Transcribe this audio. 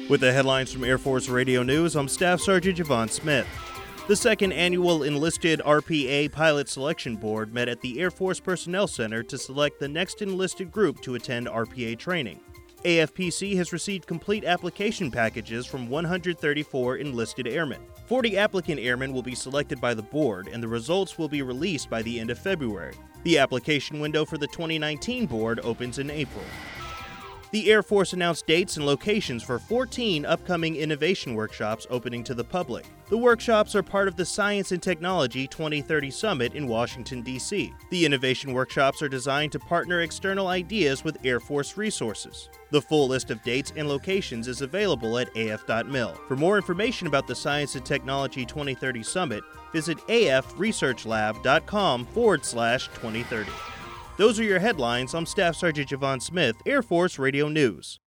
With the headlines from Air Force Radio News, I'm Staff Sergeant Javon Smith. The second annual Enlisted RPA Pilot Selection Board met at the Air Force Personnel Center to select the next enlisted group to attend RPA training. AFPC has received complete application packages from 134 enlisted airmen. 40 applicant airmen will be selected by the board, and the results will be released by the end of February. The application window for the 2019 board opens in April. The Air Force announced dates and locations for 14 upcoming innovation workshops opening to the public. The workshops are part of the Science and Technology 2030 Summit in Washington, D.C. The innovation workshops are designed to partner external ideas with Air Force resources. The full list of dates and locations is available at af.mil. For more information about the Science and Technology 2030 Summit, visit afresearchlab.com/2030. Those are your headlines. I'm Staff Sergeant Javon Smith, Air Force Radio News.